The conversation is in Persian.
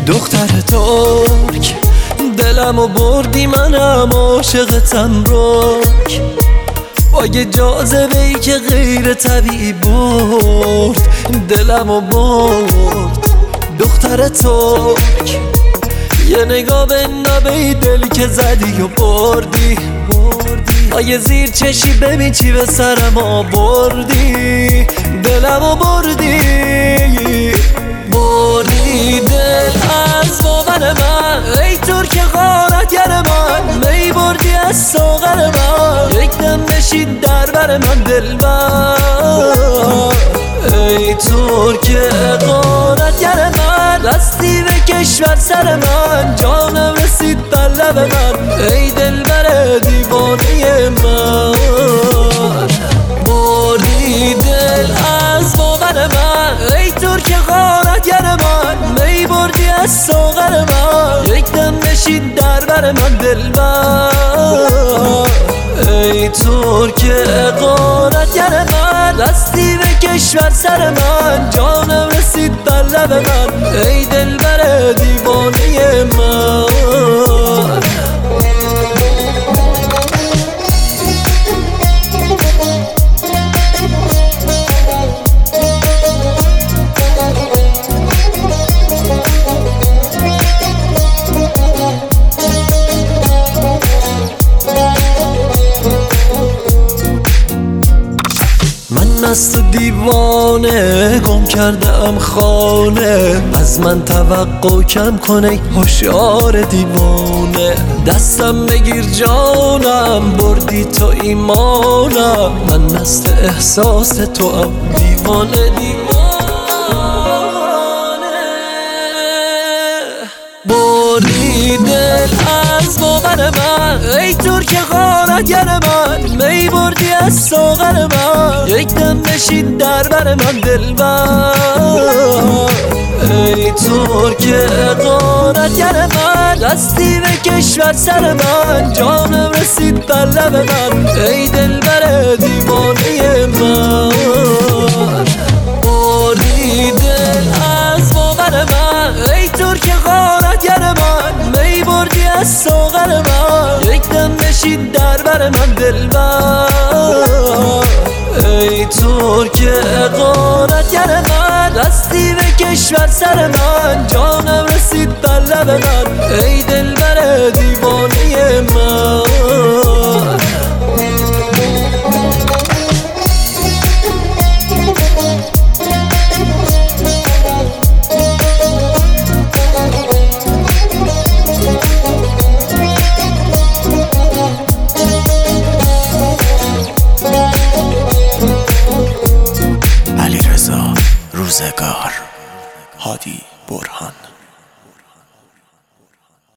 دختر ترک دلمو بردی، منم عاشقتم رک، با یه جاذبه‌ای که غیر طبیعی برد دلمو برد. دختر ترک یه نگاه بندابه دلی که زدی و بردی، با یه زیر چشی ببین چی به سرم آوردی، دلمو بردی دل از باور من. ای ترک غارتگر من، می بردی از ساغر من، یک دم نشید در بر من دلبر. ای ترک غارتگر من، دستی به کشور سر من، جانم رسید بر لب من، ای دلبر دیوانه من. بردی دل از باور من، ای ترک غارتگر من، می بردی از ساغر من، یک دم نشید در بر من دلبر. ای ترک غارتگر من، دستی به کشور سر من، جانم رسید بر لب من، ای دلبر دیوانه من. من از تو دیوانه گم کردم خانه، از من توقع کم کنه هوشیار دیوانه. دستم بگیر جانم، بردی تو ایمانم، من مست احساس تو ام دیوانه بردی دل از باور من، ای ترک غارتگر من، می بردی از ساغر من، یک دم نشید در بر من دلبر. ای ترک غارتگر من، دستی به کشور سر من، جانم رسید بر لب من، ای دلبر دیوانه من. بردی دل از باور من، ای ترک غارتگر من، می بردی از ساغر من، یک دم نشید در بر من دلبر. ای ترک غارتگر من، دستی به کشور سر من، جانم رسید بر لب من، ای دلبر دیوانه من. روزگار، هادی برهان.